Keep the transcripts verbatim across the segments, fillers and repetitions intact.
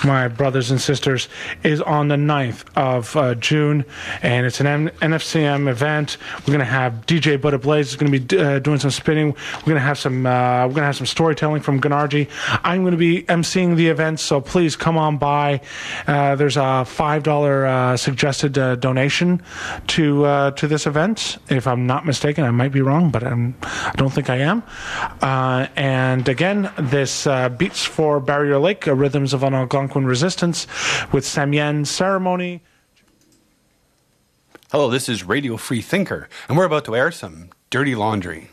my brothers and sisters, is on the ninth of uh, June, and it's an M- N F C M event. We're going to have D J Buddha Blaze is going to be uh, doing some spinning. We're going to have some uh, we're going to have some storytelling from Gennarji. I'm going to be emceeing the event, so please come on by. Uh, there's a five dollars uh, suggested uh, donation to uh, to this event. If I'm not mistaken, I might be wrong, but I'm, I don't think I am. Uh, and again, this uh, Beats for Barrier Lake, uh, Rhythms of an Algonquin Resistance with Samyen ceremony. Hello, this is Radio Free Thinker, and we're about to air some Dirty Laundry.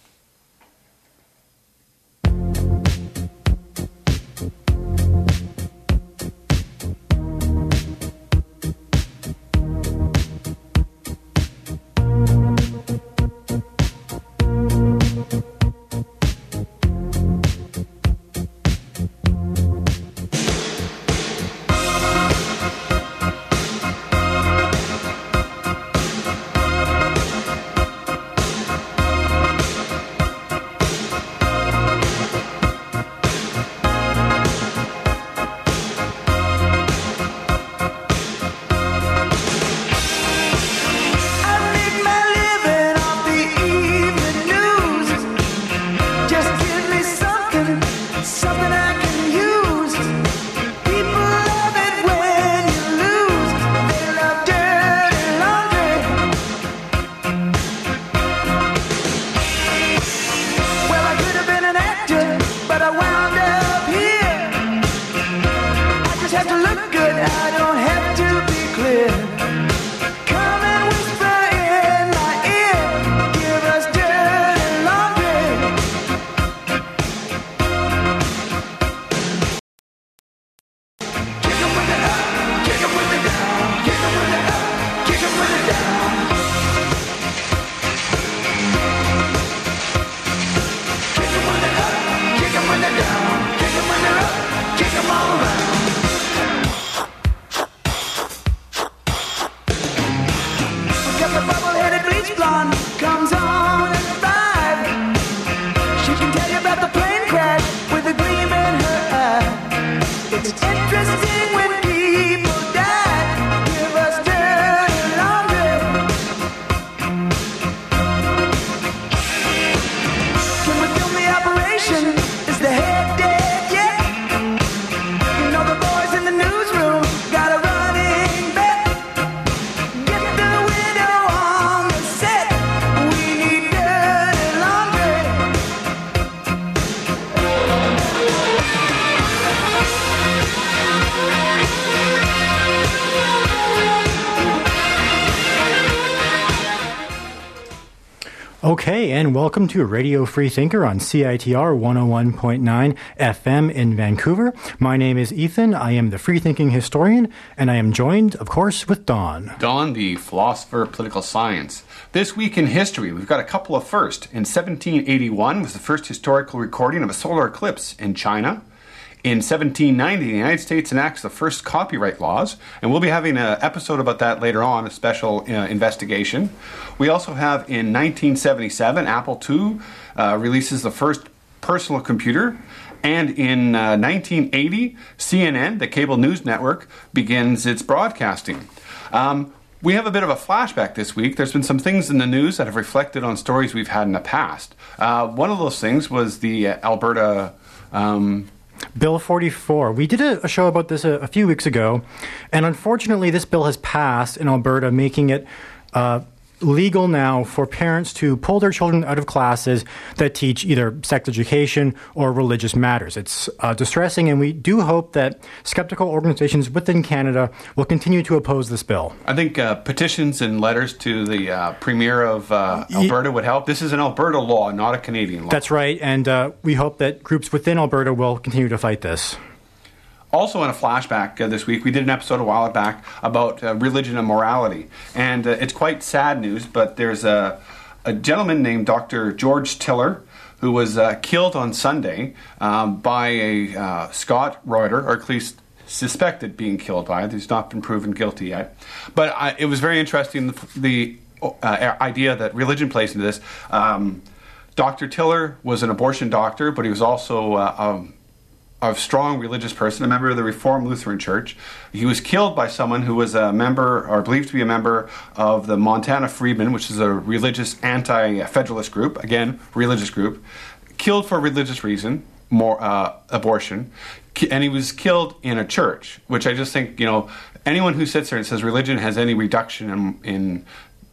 Okay, and welcome to Radio Free Thinker on C I T R one oh one point nine F M in Vancouver. My name is Ethan. I am the free thinking historian, and I am joined, of course, with Don. Don, the philosopher of political science. This week in history, we've got a couple of firsts. In seventeen eighty-one was the first historical recording of a solar eclipse in China. In seventeen ninety, the United States enacts the first copyright laws, and we'll be having an episode about that later on, a special uh, investigation. We also have in nineteen seventy-seven, Apple two uh, releases the first personal computer, and in uh, nineteen eighty, C N N, the cable news network, begins its broadcasting. Um, we have a bit of a flashback this week. There's been some things in the news that have reflected on stories we've had in the past. Uh, one of those things was the uh, Alberta... Um, Bill forty-four. We did a, a show about this a, a few weeks ago, and unfortunately this bill has passed in Alberta, making it uh, legal now for parents to pull their children out of classes that teach either sex education or religious matters. It's uh, distressing, and we do hope that skeptical organizations within Canada will continue to oppose this bill. I think uh, petitions and letters to the uh, Premier of uh, Alberta would help. This is an Alberta law, not a Canadian law. That's right, and uh, we hope that groups within Alberta will continue to fight this. Also in a flashback uh, this week, we did an episode a while back about uh, religion and morality. And uh, it's quite sad news, but there's a, a gentleman named Doctor George Tiller who was uh, killed on Sunday um, by a uh, Scott Reuter, or at least suspected being killed by it. He's not been proven guilty yet. But I, it was very interesting, the, the uh, idea that religion plays into this. Um, Doctor Tiller was an abortion doctor, but he was also... Uh, um, a strong religious person, a member of the Reformed Lutheran Church. He was killed by someone who was a member, or believed to be a member, of the Montana Freedmen, which is a religious anti-federalist group, again, religious group, killed for a religious reason, more uh, abortion, and he was killed in a church, which I just think, you know, anyone who sits there and says religion has any reduction in, in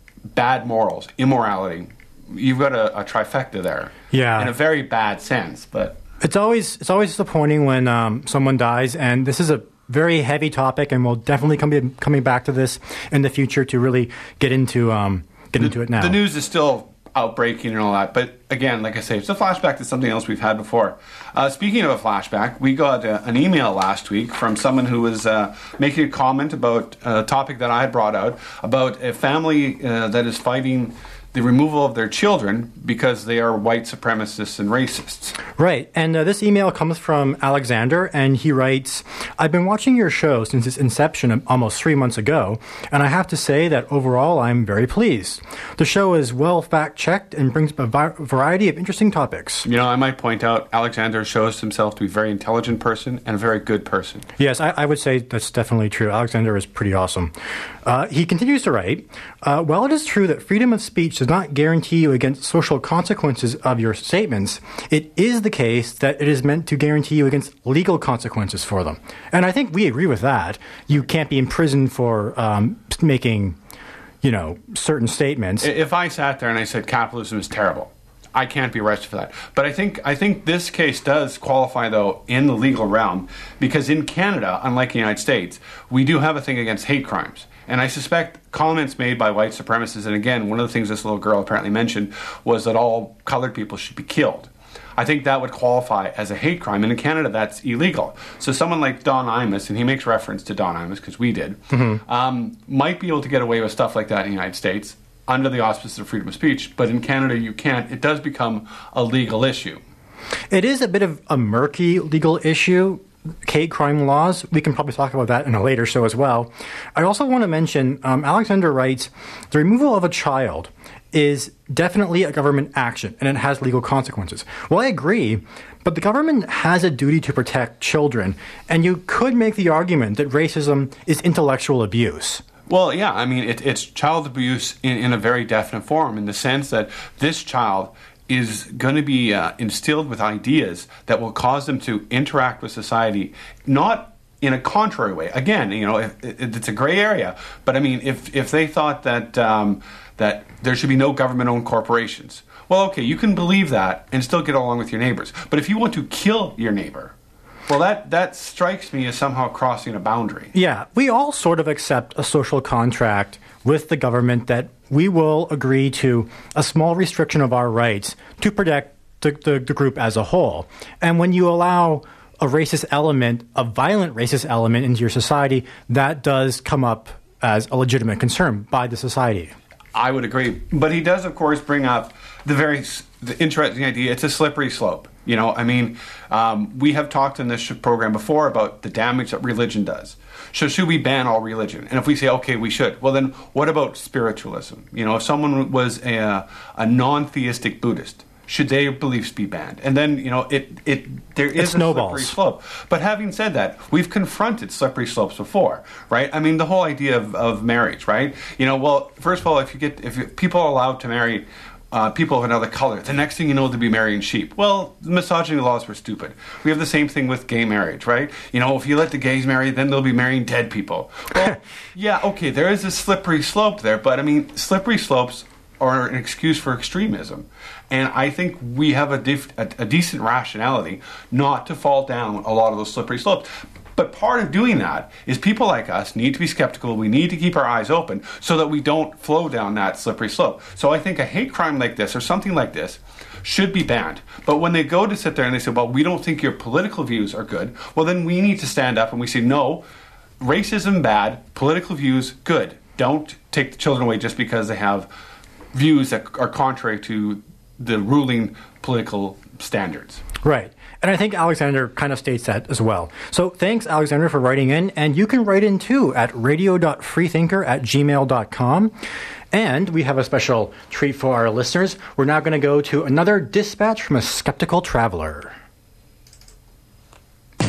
bad morals, immorality, you've got a, a trifecta there. Yeah. In a very bad sense, but... It's always it's always disappointing when um, someone dies, and this is a very heavy topic, and we'll definitely come be coming back to this in the future to really get into um, get the, into it now. The news is still outbreaking and all that, but again, like I say, it's a flashback to something else we've had before. Uh, speaking of a flashback, we got uh, an email last week from someone who was uh, making a comment about a topic that I had brought out, about a family uh, that is fighting the removal of their children because they are white supremacists and racists. Right. And uh, this email comes from Alexander, and he writes, I've been watching your show since its inception almost three months ago, and I have to say that overall I'm very pleased. The show is well fact-checked and brings a vi- variety of interesting topics. You know, I might point out Alexander shows himself to be a very intelligent person and a very good person. Yes, I, I would say that's definitely true. Alexander is pretty awesome. Uh, he continues to write, uh, while it is true that freedom of speech does not guarantee you against social consequences of your statements, it is the case that it is meant to guarantee you against legal consequences for them. And I think we agree with that. You can't be imprisoned for um, making, you know, certain statements. If I sat there and I said capitalism is terrible, I can't be arrested for that. But I think I think this case does qualify, though, in the legal realm, because in Canada, unlike the United States, we do have a thing against hate crimes. And I suspect comments made by white supremacists, and again, one of the things this little girl apparently mentioned was that all colored people should be killed. I think that would qualify as a hate crime, and in Canada that's illegal. So someone like Don Imus, and he makes reference to Don Imus because we did, mm-hmm. um, might be able to get away with stuff like that in the United States under the auspices of freedom of speech, but in Canada you can't. It does become a legal issue. It is a bit of a murky legal issue. Hate crime laws, we can probably talk about that in a later show as well. I also want to mention, um, Alexander writes, the removal of a child is definitely a government action, and it has legal consequences. Well, I agree, but the government has a duty to protect children, and you could make the argument that racism is intellectual abuse. Well, yeah, I mean, it, it's child abuse in, in a very definite form, in the sense that this child is going to be uh, instilled with ideas that will cause them to interact with society, not in a contrary way. Again, you know, if, if it's a gray area, but I mean, if if they thought that um, that there should be no government-owned corporations, well, okay, you can believe that and still get along with your neighbors. But if you want to kill your neighbor, well, that, that strikes me as somehow crossing a boundary. Yeah, we all sort of accept a social contract with the government that we will agree to a small restriction of our rights to protect the, the, the group as a whole. And when you allow a racist element, a violent racist element into your society, that does come up as a legitimate concern by the society. I would agree. But he does, of course, bring up the very the interesting idea. It's a slippery slope. You know, I mean, um, we have talked in this program before about the damage that religion does. So should we ban all religion? And if we say, okay, we should, well then what about spiritualism? You know, if someone was a, a non-theistic Buddhist, should their beliefs be banned? And then, you know, it, it there is a slippery slope. But having said that, we've confronted slippery slopes before, right? I mean, the whole idea of, of marriage, right? You know, well, first of all, if you get if you, people are allowed to marry Uh, people of another color, the next thing you know, they'll be marrying sheep. Well, the misogyny laws were stupid. We have the same thing with gay marriage, right? You know, if you let the gays marry, then they'll be marrying dead people. Well, yeah, okay, there is a slippery slope there, but I mean, slippery slopes are an excuse for extremism. And I think we have a, dif- a, a decent rationality not to fall down a lot of those slippery slopes. But part of doing that is people like us need to be skeptical. We need to keep our eyes open so that we don't flow down that slippery slope. So I think a hate crime like this or something like this should be banned. But when they go to sit there and they say, well, we don't think your political views are good, well, then we need to stand up and we say, no, racism bad, political views good. Don't take the children away just because they have views that are contrary to the ruling political standards. Right. And I think Alexander kind of states that as well. So thanks, Alexander, for writing in. And you can write in, too, at radio dot freethinker at gmail dot com. And we have a special treat for our listeners. We're now going to go to another dispatch from a skeptical traveler.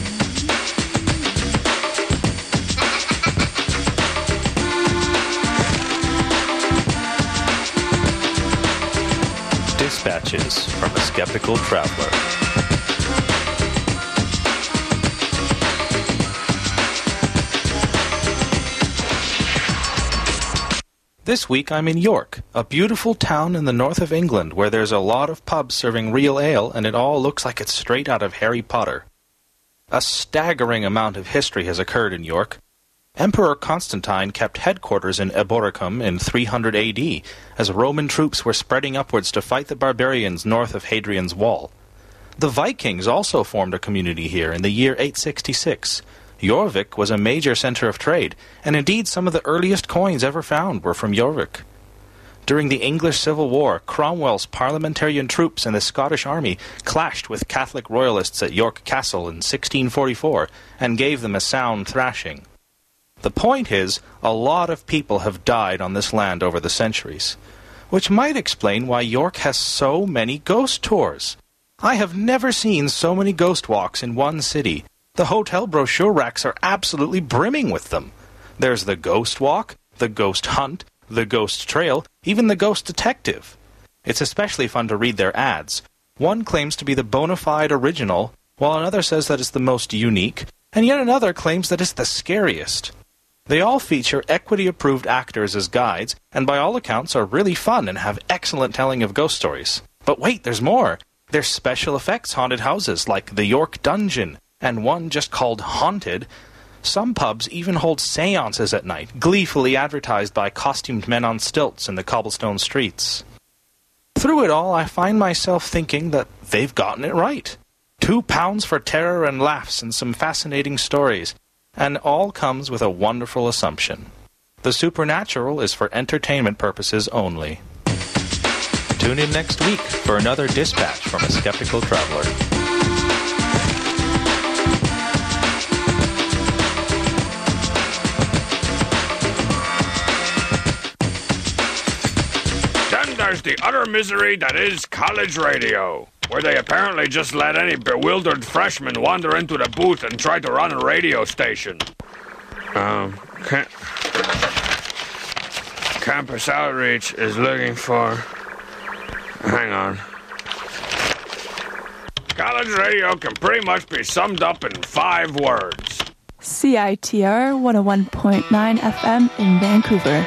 dispatches from a skeptical traveler. This week I'm in York, a beautiful town in the north of England where there's a lot of pubs serving real ale and it all looks like it's straight out of Harry Potter. A staggering amount of history has occurred in York. Emperor Constantine kept headquarters in Eboracum in three hundred A D as Roman troops were spreading upwards to fight the barbarians north of Hadrian's Wall. The Vikings also formed a community here in the year eight sixty-six. Jorvik was a major centre of trade, and indeed some of the earliest coins ever found were from Jorvik. During the English Civil War, Cromwell's parliamentarian troops and the Scottish army clashed with Catholic royalists at York Castle in sixteen forty-four and gave them a sound thrashing. The point is, a lot of people have died on this land over the centuries, which might explain why York has so many ghost tours. I have never seen so many ghost walks in one city. The hotel brochure racks are absolutely brimming with them. There's the ghost walk, the ghost hunt, the ghost trail, even the ghost detective. It's especially fun to read their ads. One claims to be the bona fide original, while another says that it's the most unique, and yet another claims that it's the scariest. They all feature equity-approved actors as guides, and by all accounts are really fun and have excellent telling of ghost stories. But wait, there's more. There's special effects haunted houses like the York Dungeon, and one just called Haunted. Some pubs even hold seances at night, gleefully advertised by costumed men on stilts in the cobblestone streets. Through it all, I find myself thinking that they've gotten it right. Two pounds for terror and laughs and some fascinating stories. And all comes with a wonderful assumption. The supernatural is for entertainment purposes only. Tune in next week for another dispatch from a skeptical traveler. Then there's the utter misery that is college radio, where they apparently just let any bewildered freshman wander into the booth and try to run a radio station. Um, cam- Campus Outreach is looking for... Hang on. College radio can pretty much be summed up in five words. C I T R one oh one point nine F M in Vancouver.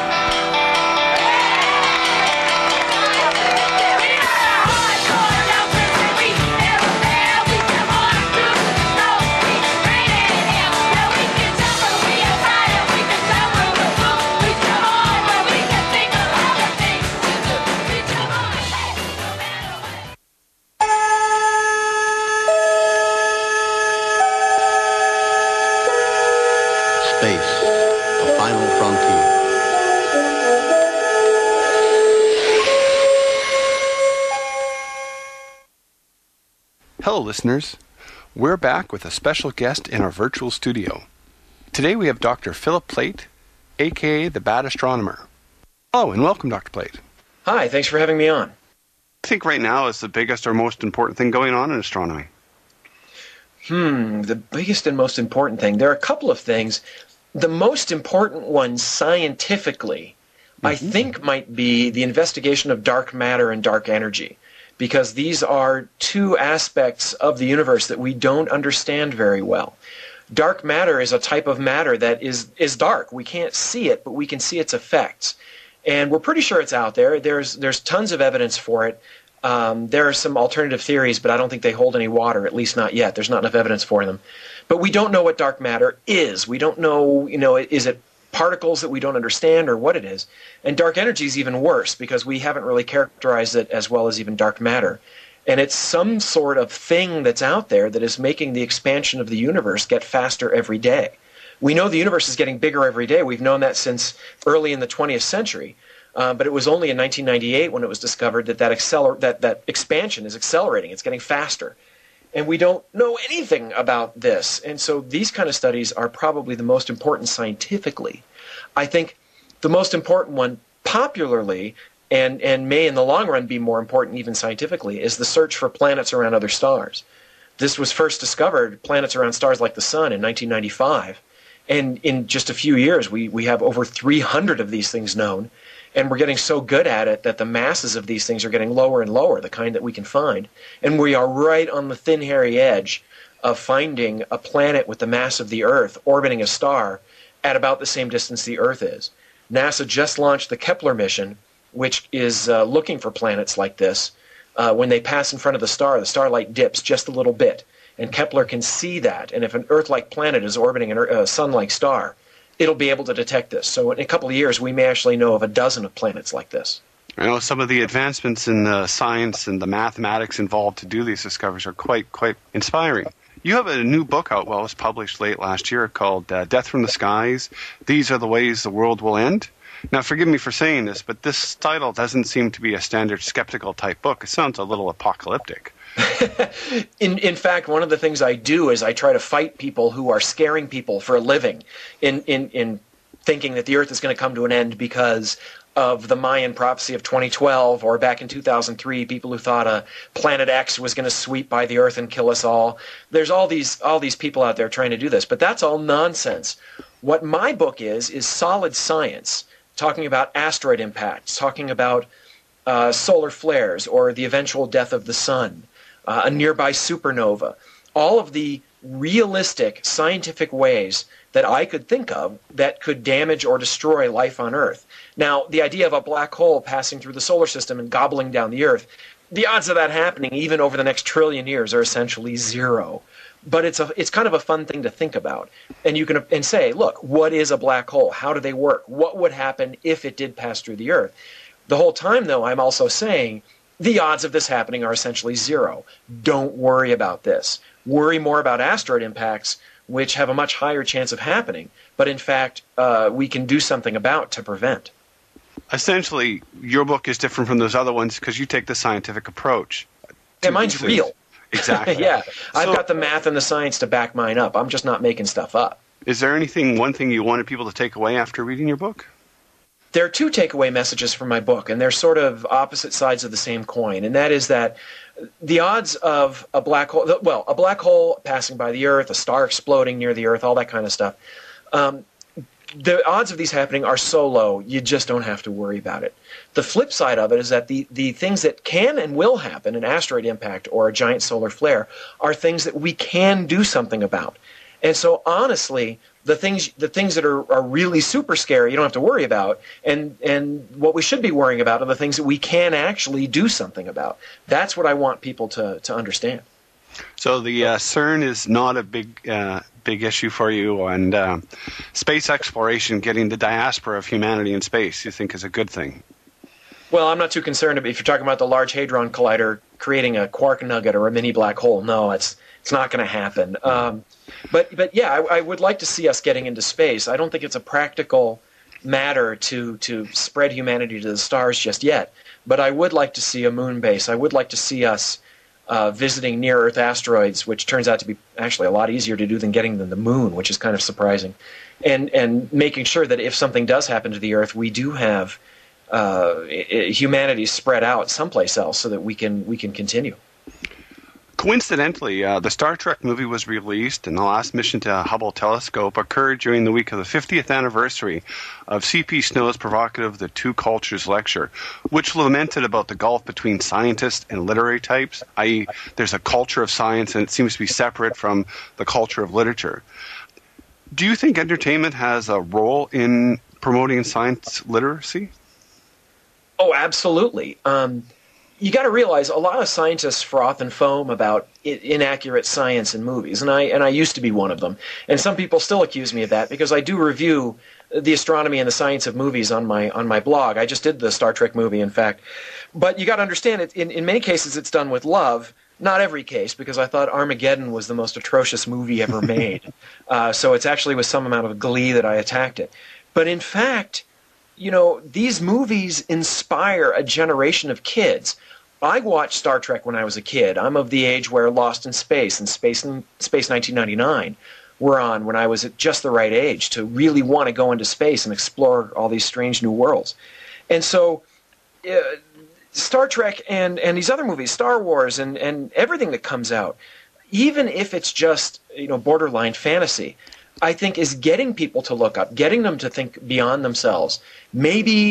Hello, listeners. We're back with a special guest in our virtual studio. Today we have Doctor Philip Plait, a k a the Bad Astronomer. Hello, and welcome, Doctor Plait. Hi, thanks for having me on. I think right now is the biggest or most important thing going on in astronomy. Hmm, the biggest and most important thing. There are a couple of things. The most important one scientifically, mm-hmm. I think, might be the investigation of dark matter and dark energy, because these are two aspects of the universe that we don't understand very well. Dark matter is a type of matter that is, is dark. We can't see it, but we can see its effects. And we're pretty sure it's out there. There's, there's tons of evidence for it. Um, there are some alternative theories, but I don't think they hold any water, at least not yet. There's not enough evidence for them. But we don't know what dark matter is. We don't know, you know, is it particles that we don't understand or what it is. And dark energy is even worse because we haven't really characterized it as well as even dark matter. And it's some sort of thing that's out there that is making the expansion of the universe get faster every day. We know the universe is getting bigger every day. We've known that since early in the twentieth century. Uh, but it was only in nineteen ninety-eight when it was discovered that that, acceler- that that expansion is accelerating. It's getting faster. And we don't know anything about this. And so these kind of studies are probably the most important scientifically. I think the most important one popularly, and, and may in the long run be more important even scientifically, is the search for planets around other stars. This was first discovered, planets around stars like the Sun, in nineteen ninety-five. And in just a few years, we, we have over three hundred of these things known. And we're getting so good at it that the masses of these things are getting lower and lower, the kind that we can find. And we are right on the thin, hairy edge of finding a planet with the mass of the Earth orbiting a star at about the same distance the Earth is. NASA just launched the Kepler mission, which is uh, looking for planets like this. Uh, when they pass in front of the star, the starlight dips just a little bit, and Kepler can see that. And if an Earth-like planet is orbiting a uh, Sun-like star, it'll be able to detect this. So in a couple of years, we may actually know of a dozen of planets like this. I know some of the advancements in the science and the mathematics involved to do these discoveries are quite, quite inspiring. You have a new book out, well, it was published late last year, called uh, Death from the Skies. These are the ways the world will end. Now, forgive me for saying this, but this title doesn't seem to be a standard skeptical type book. It sounds a little apocalyptic. in in fact, one of the things I do is I try to fight people who are scaring people for a living in, in, in thinking that the Earth is going to come to an end because of the Mayan prophecy of twenty twelve, or back in two thousand three, people who thought a Planet X was going to sweep by the Earth and kill us all. There's all these all these people out there trying to do this, but that's all nonsense. What my book is, is solid science, talking about asteroid impacts, talking about uh, solar flares or the eventual death of the sun, uh, a nearby supernova, all of the realistic scientific ways that I could think of that could damage or destroy life on Earth. Now, the idea of a black hole passing through the solar system and gobbling down the Earth, the odds of that happening even over the next trillion years are essentially zero. But it's a it's kind of a fun thing to think about. And you can and say, look, what is a black hole? How do they work? What would happen if it did pass through the Earth? The whole time, though, I'm also saying the odds of this happening are essentially zero. Don't worry about this. Worry more about asteroid impacts, which have a much higher chance of happening, but in fact, uh, we can do something about to prevent. Essentially, your book is different from those other ones because you take the scientific approach. Yeah, mine's real. Exactly. yeah, so, I've got the math and the science to back mine up. I'm just not making stuff up. Is there anything, one thing you wanted people to take away after reading your book? There are two takeaway messages from my book, and they're sort of opposite sides of the same coin, and that is that the odds of a black hole, well, a black hole passing by the Earth, a star exploding near the Earth, all that kind of stuff, um, the odds of these happening are so low, you just don't have to worry about it. The flip side of it is that the, the things that can and will happen, an asteroid impact or a giant solar flare, are things that we can do something about. And so honestly, the things the things that are, are really super scary, you don't have to worry about. And, and what we should be worrying about are the things that we can actually do something about. That's what I want people to, to understand. So the uh, CERN is not a big uh, big issue for you, and uh, space exploration, getting the diaspora of humanity in space, you think is a good thing? Well, I'm not too concerned if you're talking about the Large Hadron Collider creating a quark nugget or a mini black hole. No, it's it's not going to happen. Um, but but yeah, I, I would like to see us getting into space. I don't think it's a practical matter to to spread humanity to the stars just yet. But I would like to see a moon base. I would like to see us uh, visiting near-Earth asteroids, which turns out to be actually a lot easier to do than getting them to the moon, which is kind of surprising. And and making sure that if something does happen to the Earth, we do have uh, humanity spread out someplace else so that we can we can continue. Coincidentally, uh, the Star Trek movie was released, and the last mission to Hubble telescope occurred during the week of the fiftieth anniversary of C P Snow's provocative The Two Cultures lecture, which lamented about the gulf between scientists and literary types, that is there's a culture of science and it seems to be separate from the culture of literature. Do you think entertainment has a role in promoting science literacy? Oh, absolutely. Um, you got to realize a lot of scientists froth and foam about I- inaccurate science in movies, and I and I used to be one of them. And some people still accuse me of that because I do review the astronomy and the science of movies on my on my blog. I just did the Star Trek movie, in fact. But you got to understand, it in, in many cases it's done with love. Not every case, because I thought Armageddon was the most atrocious movie ever made. uh, so it's actually with some amount of glee that I attacked it. But in fact, you know, these movies inspire a generation of kids. I watched Star Trek when I was a kid. I'm of the age where Lost in Space and Space, in, Space nineteen ninety-nine were on when I was at just the right age to really want to go into space and explore all these strange new worlds. And so uh, Star Trek and, and these other movies, Star Wars and, and everything that comes out, even if it's just, you know, borderline fantasy, I think is getting people to look up, getting them to think beyond themselves, maybe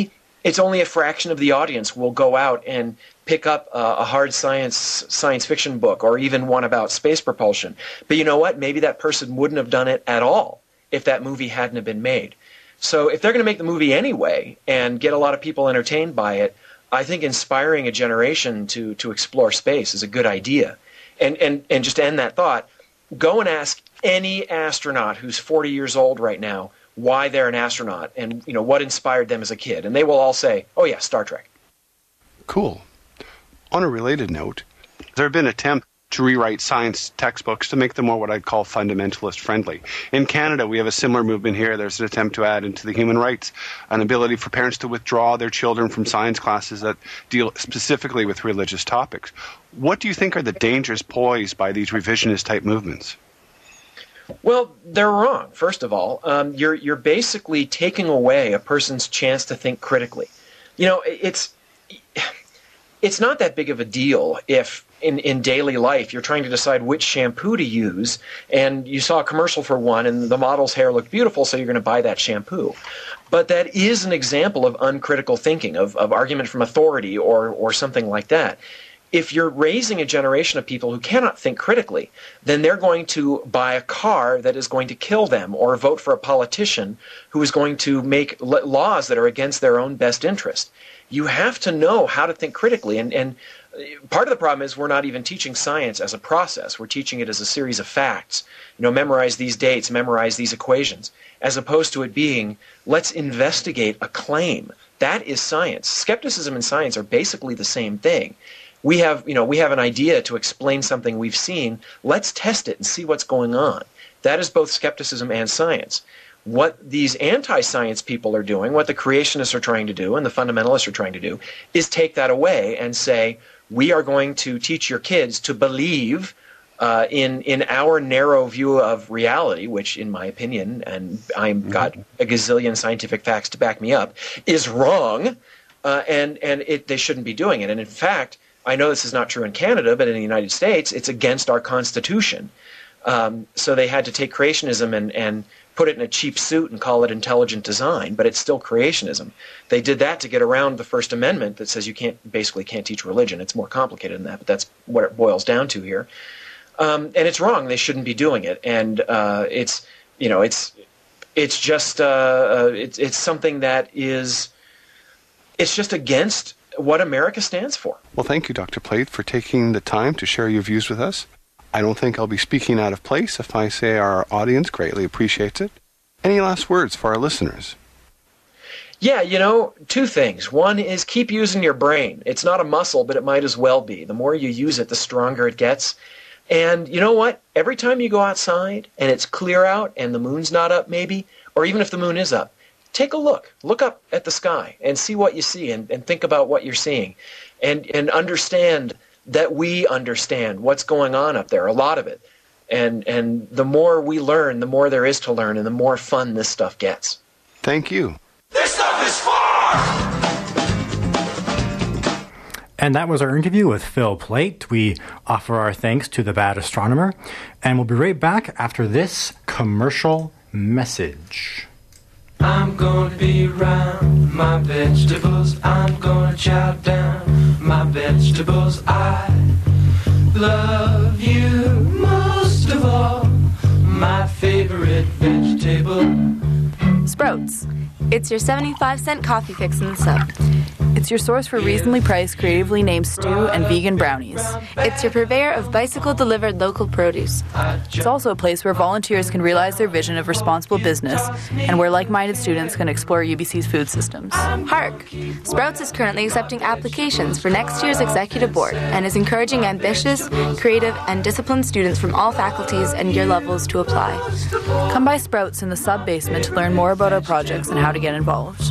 it's only a fraction of the audience will go out and pick up uh, a hard science science fiction book or even one about space propulsion. But you know what? Maybe that person wouldn't have done it at all if that movie hadn't have been made. So if they're going to make the movie anyway and get a lot of people entertained by it, I think inspiring a generation to to explore space is a good idea. And and and just to end that thought, go and ask any astronaut who's forty years old right now why they're an astronaut and, you know, what inspired them as a kid, and they will all say, "Oh yeah, Star Trek." Cool. On a related note, there have been attempts to rewrite science textbooks to make them more what I'd call fundamentalist friendly. In Canada, we have a similar movement here. There's an attempt to add into the human rights an ability for parents to withdraw their children from science classes that deal specifically with religious topics. What do you think are the dangers posed by these revisionist type movements? Well, they're wrong, first of all. Um, you're, you're basically taking away a person's chance to think critically. You know, it's... It's not that big of a deal if in, in daily life you're trying to decide which shampoo to use and you saw a commercial for one and the model's hair looked beautiful, so you're going to buy that shampoo. But that is an example of uncritical thinking, of, of argument from authority or, or something like that. If you're raising a generation of people who cannot think critically, then they're going to buy a car that is going to kill them or vote for a politician who is going to make laws that are against their own best interest. You have to know how to think critically, and, and part of the problem is we're not even teaching science as a process. We're teaching it as a series of facts. You know, memorize these dates, memorize these equations, as opposed to it being, let's investigate a claim. That is science. Skepticism and science are basically the same thing. We have, you know, we have an idea to explain something we've seen. Let's test it and see what's going on. That is both skepticism and science. What these anti-science people are doing, what the creationists are trying to do and the fundamentalists are trying to do, is take that away and say, we are going to teach your kids to believe uh, in in our narrow view of reality, which in my opinion, and I've mm-hmm. got a gazillion scientific facts to back me up, is wrong, uh, and, and it, they shouldn't be doing it. And in fact, I know this is not true in Canada, but in the United States, it's against our Constitution. Um, so they had to take creationism and, and put it in a cheap suit and call it intelligent design, but it's still creationism. They did that to get around the First Amendment that says you can't basically can't teach religion. It's more complicated than that, but that's what it boils down to here. Um, and it's wrong. They shouldn't be doing it. And uh, it's you know it's it's just uh, uh, it's it's something that is it's just against what America stands for. Well, thank you, Doctor Plate, for taking the time to share your views with us. I don't think I'll be speaking out of place if I say our audience greatly appreciates it. Any last words for our listeners? Yeah, you know, two things. One is keep using your brain. It's not a muscle, but it might as well be. The more you use it, the stronger it gets. And you know what? Every time you go outside and it's clear out and the moon's not up maybe, or even if the moon is up, take a look. Look up at the sky and see what you see and, and think about what you're seeing. And, and understand that we understand what's going on up there, a lot of it. And and the more we learn, the more there is to learn, and the more fun this stuff gets. Thank you. This stuff is fun! And that was our interview with Phil Plait. We offer our thanks to the Bad Astronomer, and we'll be right back after this commercial message. I'm gonna be around my vegetables. I'm gonna chow down my vegetables. I love you most of all. My favorite vegetable. Sprouts. It's your seventy-five cent coffee fix in the sub. It's your source for reasonably priced, creatively named stew and vegan brownies. It's your purveyor of bicycle-delivered local produce. It's also a place where volunteers can realize their vision of responsible business and where like-minded students can explore U B C's food systems. Hark! Sprouts is currently accepting applications for next year's executive board and is encouraging ambitious, creative, and disciplined students from all faculties and year levels to apply. Come by Sprouts in the sub-basement to learn more about our projects and how to get involved.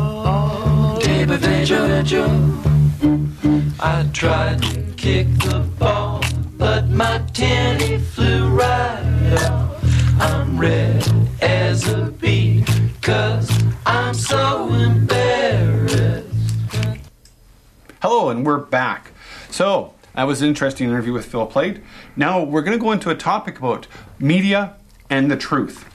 I tried to kick the ball, but my tenny flew right off. I'm red as a bee, cause I'm so embarrassed. Hello, and we're back. So, that was an interesting interview with Phil Plait. Now, we're going to go into a topic about media and the truth.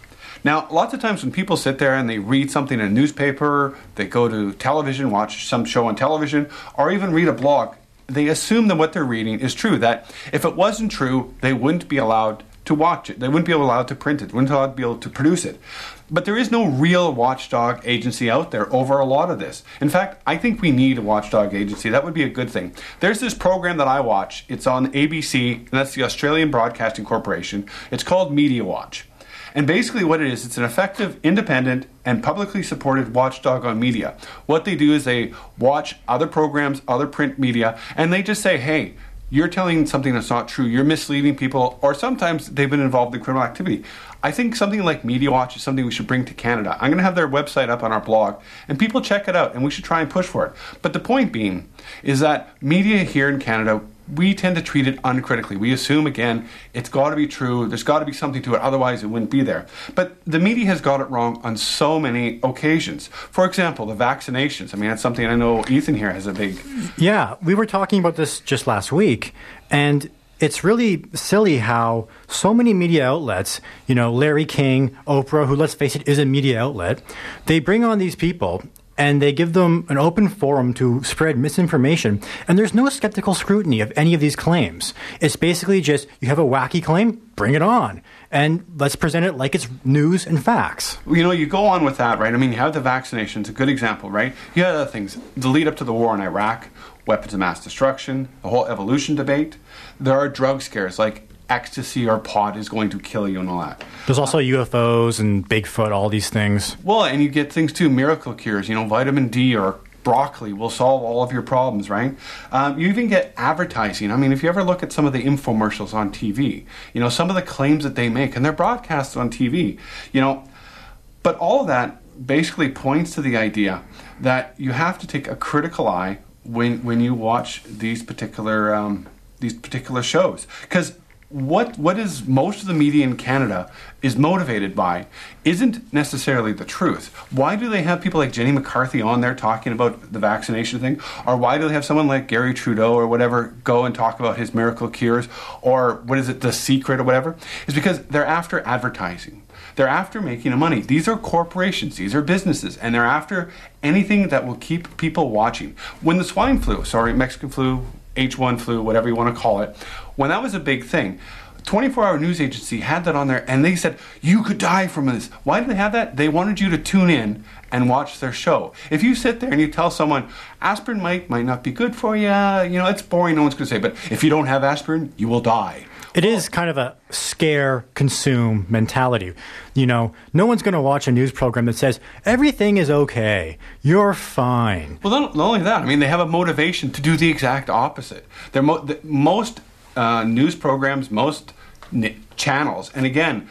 Now, lots of times when people sit there and they read something in a newspaper, they go to television, watch some show on television, or even read a blog, they assume that what they're reading is true, that if it wasn't true, they wouldn't be allowed to watch it. They wouldn't be allowed to print it. They wouldn't be allowed to be able to produce it. But there is no real watchdog agency out there over a lot of this. In fact, I think we need a watchdog agency. That would be a good thing. There's this program that I watch. It's on A B C, and that's the Australian Broadcasting Corporation. It's called Media Watch. And basically what it is, it's an effective, independent, and publicly supported watchdog on media. What they do is they watch other programs, other print media, and they just say, hey, you're telling something that's not true, you're misleading people, or sometimes they've been involved in criminal activity. I think something like Media Watch is something we should bring to Canada. I'm going to have their website up on our blog, and people check it out, and we should try and push for it. But the point being is that media here in Canada, we tend to treat it uncritically. We assume, again, it's got to be true, there's got to be something to it, otherwise it wouldn't be there. But the media has got it wrong on so many occasions. For example, the vaccinations. I mean, that's something I know Ethan here has a big... Yeah, we were talking about this just last week, and it's really silly how so many media outlets, you know, Larry King, Oprah, who, let's face it, is a media outlet, they bring on these people and they give them an open forum to spread misinformation. And there's no skeptical scrutiny of any of these claims. It's basically just, you have a wacky claim, bring it on. And let's present it like it's news and facts. You know, you go on with that, right? I mean, you have the vaccinations, a good example, right? You have other things. The lead up to the war in Iraq, weapons of mass destruction, the whole evolution debate. There are drug scares like ecstasy or pot is going to kill you and all that. There's also U F Os and Bigfoot, all these things. Well, and you get things too, miracle cures, you know, vitamin D or broccoli will solve all of your problems, right? Um, you even get advertising. I mean, if you ever look at some of the infomercials on T V, you know, some of the claims that they make, and they're broadcast on T V, you know, but all of that basically points to the idea that you have to take a critical eye when when you watch these particular um, these particular shows, because What what is most of the media in Canada is motivated by isn't necessarily the truth. Why do they have people like Jenny McCarthy on there talking about the vaccination thing? Or why do they have someone like Gary Trudeau or whatever go and talk about his miracle cures? Or what is it, The Secret or whatever? It's because they're after advertising. They're after making money. These are corporations. These are businesses. And they're after anything that will keep people watching. When the swine flu, sorry, Mexican flu, H one flu, whatever you want to call it, when that was a big thing, twenty-four hour news agency had that on there, and they said, you could die from this. Why did they have that? They wanted you to tune in and watch their show. If you sit there and you tell someone, aspirin might, might not be good for you, you know, it's boring, no one's going to say, but if you don't have aspirin, you will die. It is kind of a scare, consume mentality. You know, no one's going to watch a news program that says, everything is okay, you're fine. Well, not, not only that, I mean, they have a motivation to do the exact opposite. They're mo- the, most uh, news programs, most n- channels, and again,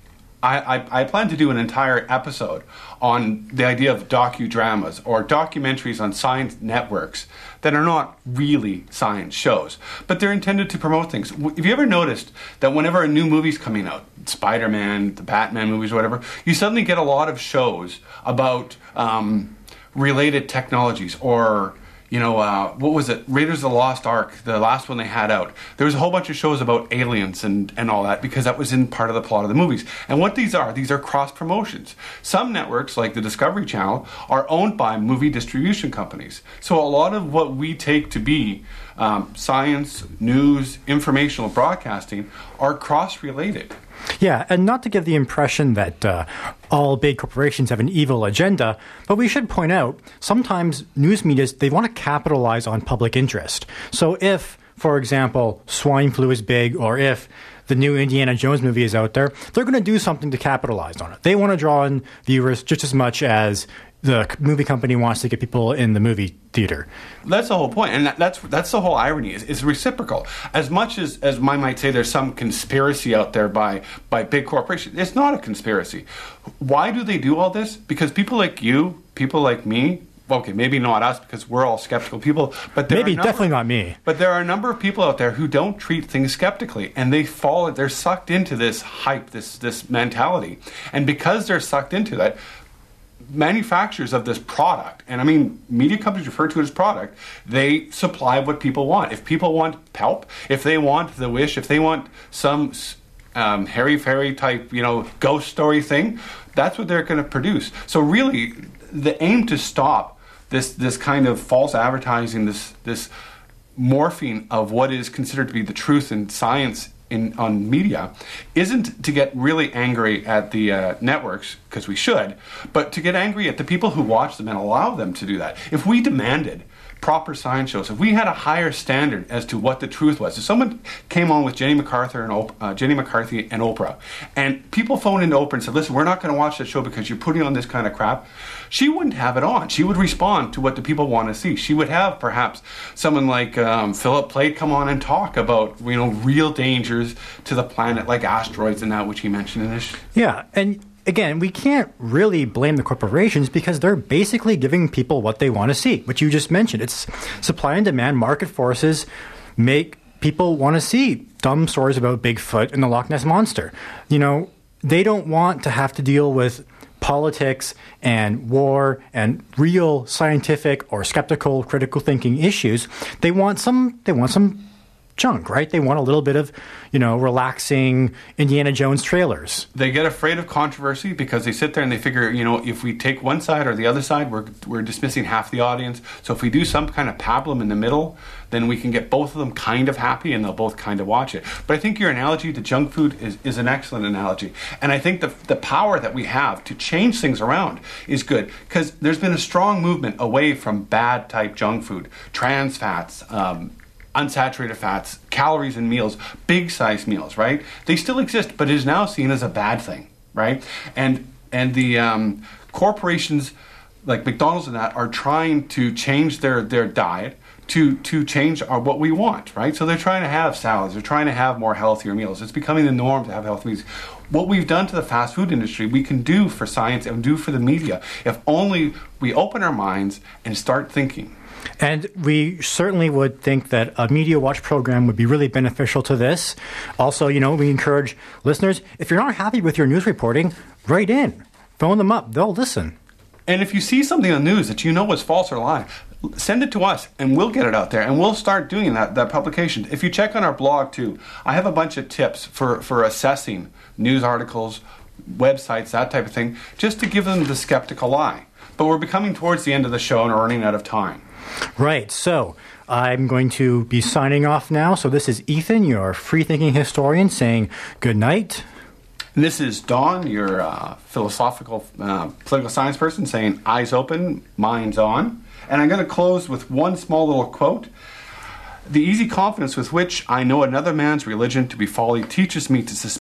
I, I, I plan to do an entire episode on the idea of docudramas or documentaries on science networks that are not really science shows, but they're intended to promote things. Have you ever noticed that whenever a new movie's coming out, Spider-Man, the Batman movies, whatever, you suddenly get a lot of shows about um, related technologies or... You know, uh, what was it? Raiders of the Lost Ark, the last one they had out. There was a whole bunch of shows about aliens and, and all that because that was in part of the plot of the movies. And what these are, these are cross-promotions. Some networks, like the Discovery Channel, are owned by movie distribution companies. So a lot of what we take to be um, science, news, informational broadcasting are cross-related. Yeah, and not to give the impression that uh, all big corporations have an evil agenda, but we should point out, sometimes news media, they want to capitalize on public interest. So if, for example, swine flu is big, or if the new Indiana Jones movie is out there, they're going to do something to capitalize on it. They want to draw in viewers just as much as the movie company wants to get people in the movie theater. That's the whole point, and that, that's that's the whole irony. Is it's reciprocal. As much as as I might say, there's some conspiracy out there by by big corporations. It's not a conspiracy. Why do they do all this? Because people like you, people like me. Okay, maybe not us because we're all skeptical people, but there maybe are number, definitely not me. But there are a number of people out there who don't treat things skeptically, and they fall. They're sucked into this hype, this this mentality, and because they're sucked into that. Manufacturers of this product, and I mean media companies refer to it as product, they supply what people want. If people want pulp, if they want the Wish, if they want some um, Harry Fairy type, you know, ghost story thing, that's what they're going to produce. So really, the aim to stop this this kind of false advertising, this this morphing of what is considered to be the truth in science in on media, isn't to get really angry at the uh, networks, because we should, but to get angry at the people who watch them and allow them to do that. If we demanded proper science shows, if we had a higher standard as to what the truth was, if someone came on with Jenny McCarthy and Op- uh, Jenny McCarthy and Oprah, and people phoned into Oprah and said, listen, we're not going to watch that show because you're putting on this kind of crap, she wouldn't have it on. She would respond to what the people want to see. She would have perhaps someone like um, Philip Plait come on and talk about, you know, real dangers to the planet, like asteroids and that, which he mentioned in this. Yeah, and again, we can't really blame the corporations because they're basically giving people what they want to see, which you just mentioned. It's supply and demand, market forces make people want to see dumb stories about Bigfoot and the Loch Ness Monster. You know, they don't want to have to deal with politics and war and real scientific or skeptical, critical thinking issues. They want some, they want some junk, right? They want a little bit of, you know, relaxing Indiana Jones trailers. They get afraid of controversy because they sit there and they figure, you know, if we take one side or the other side, we're we're dismissing half the audience. So if we do some kind of pablum in the middle, then we can get both of them kind of happy and they'll both kind of watch it. But I think your analogy to junk food is, is an excellent analogy. And I think the the power that we have to change things around is good, because there's been a strong movement away from bad type junk food, trans fats, um, unsaturated fats, calories in meals, big size meals, right? They still exist, but it is now seen as a bad thing, right? And and the um, corporations like McDonald's and that are trying to change their, their diet to to change our, what we want, right? So they're trying to have salads, they're trying to have more healthier meals. It's becoming the norm to have healthy meals. What we've done to the fast food industry, we can do for science and do for the media if only we open our minds and start thinking. And we certainly would think that a Media Watch program would be really beneficial to this. Also, you know, we encourage listeners, if you're not happy with your news reporting, write in. Phone them up. They'll listen. And if you see something on the news that you know is false or lie, send it to us and we'll get it out there and we'll start doing that, that publication. If you check on our blog too, I have a bunch of tips for, for assessing news articles, websites, that type of thing, just to give them the skeptical eye. But we're becoming towards the end of the show and we're running out of time. Right. So I'm going to be signing off now. So this is Ethan, your free-thinking historian, saying good night. And this is Don, your uh, philosophical uh, political science person, saying eyes open, minds on. And I'm going to close with one small little quote. The easy confidence with which I know another man's religion to be folly teaches me to suspect